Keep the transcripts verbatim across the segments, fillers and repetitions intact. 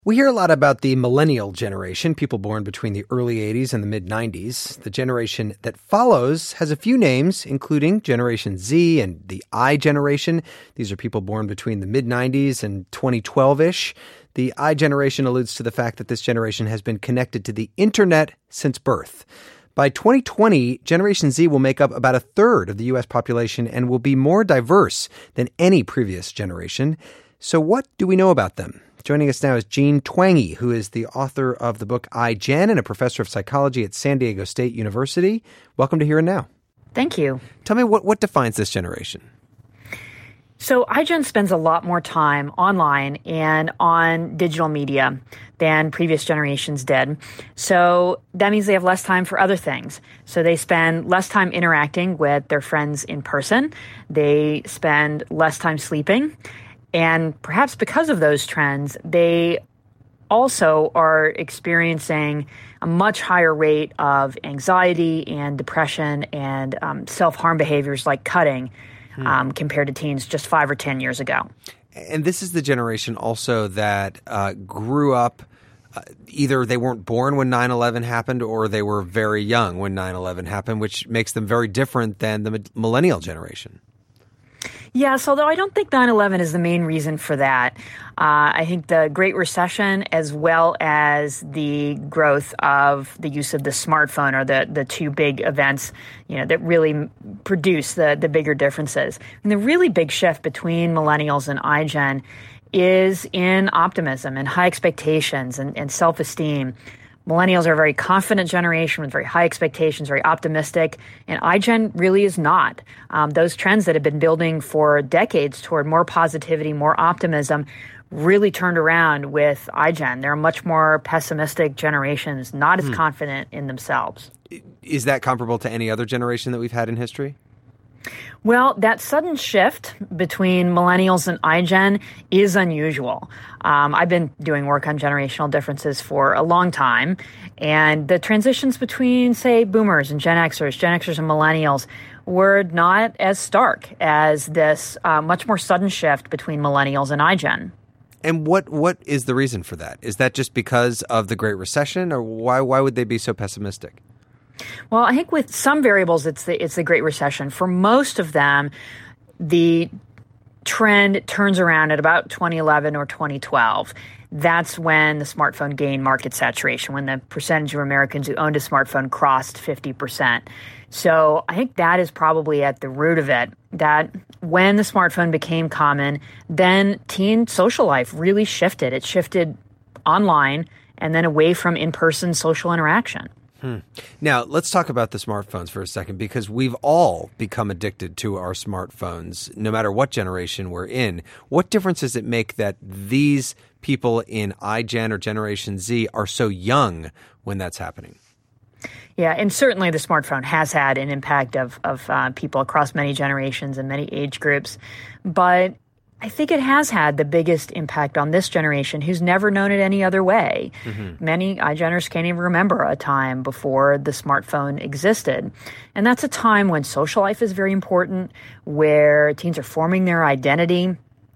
We hear a lot about the millennial generation, people born between the early eighties and the mid nineties. The generation that follows has a few names, including Generation Z and the I generation. These are people born between the mid nineties and twenty twelve-ish. The I generation alludes to the fact that this generation has been connected to the internet since birth. By twenty twenty, Generation Z will make up about a third of the U S population and will be more diverse than any previous generation. So what do we know about them? Joining us now is Jean Twenge, who is the author of the book iGen and a professor of psychology at San Diego State University. Welcome to Here and Now. Thank you. Tell me, what, what defines this generation? So iGen spends a lot more time online and on digital media than previous generations did. So that means they have less time for other things. So they spend less time interacting with their friends in person. They spend less time sleeping. And perhaps because of those trends, they also are experiencing a much higher rate of anxiety and depression and um, self-harm behaviors like cutting hmm. um, compared to teens just five or ten years ago. And this is the generation also that uh, grew up, uh, either they weren't born when nine eleven happened or they were very young when nine eleven happened, which makes them very different than the millennial generation. Yes, although I don't think nine eleven is the main reason for that. Uh, I think the Great Recession as well as the growth of the use of the smartphone are the, the two big events, you know, that really produce the, the bigger differences. And the really big shift between millennials and iGen is in optimism and high expectations and, and self-esteem. Millennials are a very confident generation with very high expectations, very optimistic, and iGen really is not. Um, those trends that have been building for decades toward more positivity, more optimism, really turned around with iGen. They're much more pessimistic generations, not as hmm. confident in themselves. Is that comparable to any other generation that we've had in history? Well, that sudden shift between millennials and iGen is unusual. Um, I've been doing work on generational differences for a long time, and the transitions between, say, boomers and Gen Xers, Gen Xers and millennials were not as stark as this uh, much more sudden shift between millennials and iGen. And what what is the reason for that? Is that just because of the Great Recession, or why why would they be so pessimistic? Well, I think with some variables, it's the it's the Great Recession. For most of them, the trend turns around at about twenty eleven or twenty twelve. That's when the smartphone gained market saturation, when the percentage of Americans who owned a smartphone crossed fifty percent. So I think that is probably at the root of it, that when the smartphone became common, then teen social life really shifted. It shifted online and then away from in-person social interaction. Hmm. Now, let's talk about the smartphones for a second, because we've all become addicted to our smartphones, no matter what generation we're in. What difference does it make that these people in iGen or Generation Z are so young when that's happening? Yeah, and certainly the smartphone has had an impact of, of uh, people across many generations and many age groups. But I think it has had the biggest impact on this generation who's never known it any other way. Mm-hmm. Many iGeners can't even remember a time before the smartphone existed. And that's a time when social life is very important, where teens are forming their identity,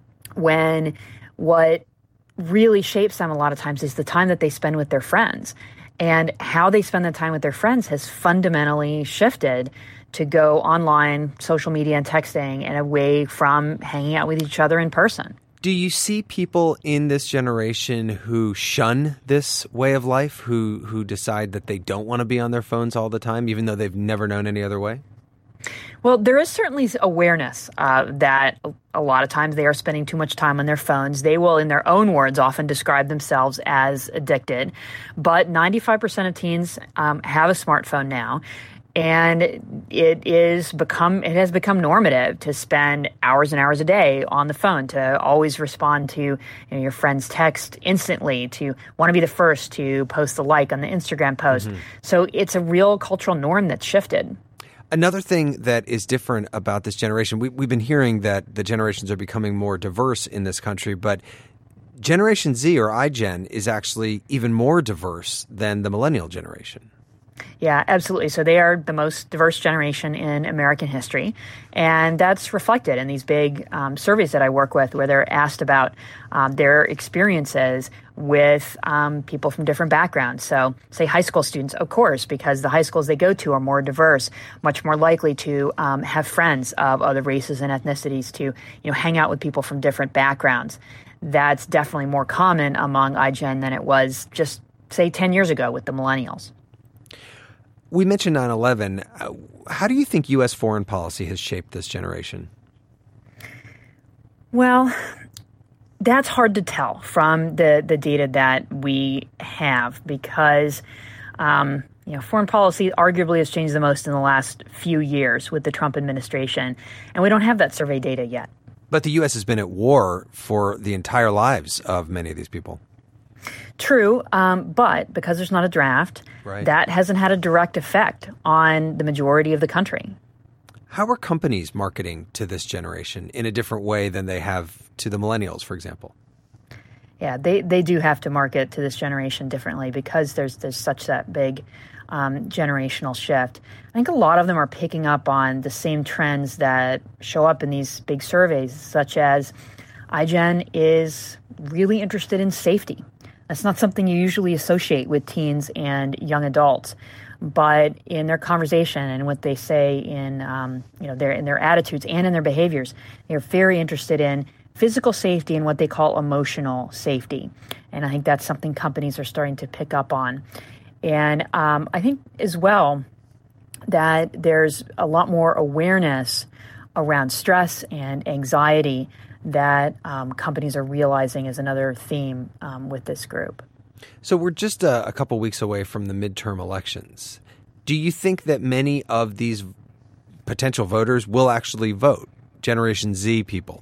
when what really shapes them a lot of times is the time that they spend with their friends. And how they spend the time with their friends has fundamentally shifted to go online, social media and texting, and away from hanging out with each other in person. Do you see people in this generation who shun this way of life, who who decide that they don't want to be on their phones all the time, even though they've never known any other way? Well, there is certainly awareness uh, that a lot of times they are spending too much time on their phones. They will, in their own words, often describe themselves as addicted. But ninety-five percent of teens um, have a smartphone now. And it is become it has become normative to spend hours and hours a day on the phone, to always respond to you know, your friend's text instantly, to want to be the first to post the like on the Instagram post. Mm-hmm. So it's a real cultural norm that's shifted. Another thing that is different about this generation, we, we've been hearing that the generations are becoming more diverse in this country, but Generation Z or iGen is actually even more diverse than the millennial generation. Yeah, absolutely. So they are the most diverse generation in American history. And that's reflected in these big um, surveys that I work with, where they're asked about um, their experiences with um, people from different backgrounds. So say high school students, of course, because the high schools they go to are more diverse, much more likely to um, have friends of other races and ethnicities, to you know hang out with people from different backgrounds. That's definitely more common among iGen than it was just, say, ten years ago with the millennials. We mentioned nine eleven. How do you think U S foreign policy has shaped this generation? Well, that's hard to tell from the, the data that we have because, um, you know, foreign policy arguably has changed the most in the last few years with the Trump administration, and we don't have that survey data yet. But the U S has been at war for the entire lives of many of these people. True, um, but because there's not a draft, right, that hasn't had a direct effect on the majority of the country. How are companies marketing to this generation in a different way than they have to the millennials, for example? Yeah, they, they do have to market to this generation differently because there's there's such that big um, generational shift. I think a lot of them are picking up on the same trends that show up in these big surveys, such as iGen is really interested in safety. That's not something you usually associate with teens and young adults, but in their conversation and what they say in um, you know their in their attitudes and in their behaviors, they're very interested in physical safety and what they call emotional safety. And I think that's something companies are starting to pick up on. And um, I think as well that there's a lot more awareness around stress and anxiety that um, companies are realizing is another theme um, with this group. So we're just a, a couple weeks away from the midterm elections. Do you think that many of these potential voters will actually vote, Generation Z people?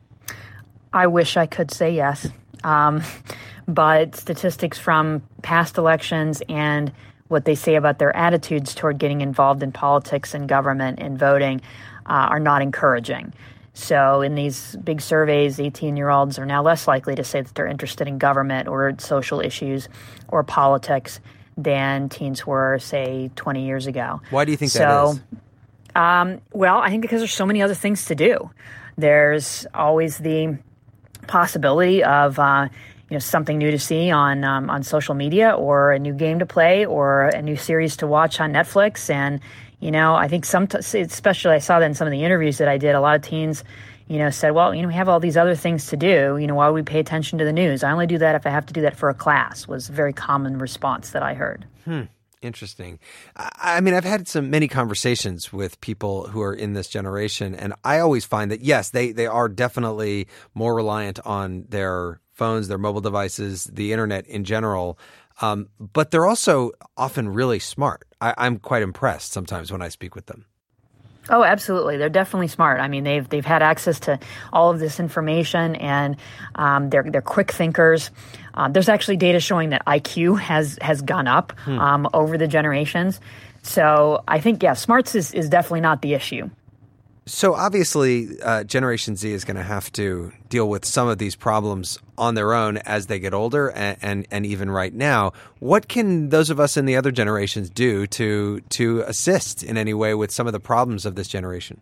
I wish I could say yes. Um, but statistics from past elections and what they say about their attitudes toward getting involved in politics and government and voting uh, are not encouraging. So in these big surveys, eighteen-year-olds are now less likely to say that they're interested in government or social issues or politics than teens were, say, twenty years ago. Why do you think so, that is? Um, well, I think because there's so many other things to do. There's always the possibility of uh, you know something new to see on um, on social media, or a new game to play, or a new series to watch on Netflix. And you know, I think some, especially I saw that in some of the interviews that I did, a lot of teens, you know, said, well, you know, we have all these other things to do. You know, why would we pay attention to the news? I only do that if I have to do that for a class, was a very common response that I heard. Hmm. Interesting. I, I mean, I've had some many conversations with people who are in this generation, and I always find that, yes, they, they are definitely more reliant on their phones, their mobile devices, the internet in general. Um, but they're also often really smart. I, I'm quite impressed sometimes when I speak with them. Oh, absolutely. They're definitely smart. I mean, they've they've had access to all of this information, and um, they're they're quick thinkers. Um, there's actually data showing that I Q has has gone up hmm. um, over the generations. So I think, yeah, smarts is, is definitely not the issue. So obviously, uh, Generation Z is going to have to deal with some of these problems on their own as they get older, and, and, and even right now. What can those of us in the other generations do to to assist in any way with some of the problems of this generation?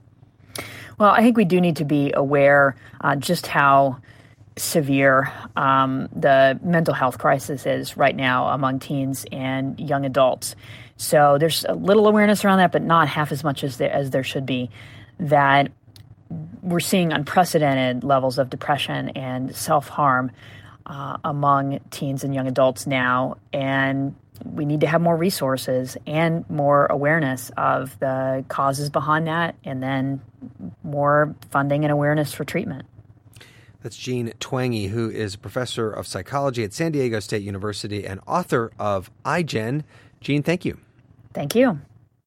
Well, I think we do need to be aware uh, just how severe um, the mental health crisis is right now among teens and young adults. So there's a little awareness around that, but not half as much as there, as there should be, that we're seeing unprecedented levels of depression and self-harm uh, among teens and young adults now. And we need to have more resources and more awareness of the causes behind that, and then more funding and awareness for treatment. That's Jean Twenge, who is a professor of psychology at San Diego State University and author of iGen. Jean, thank you. Thank you.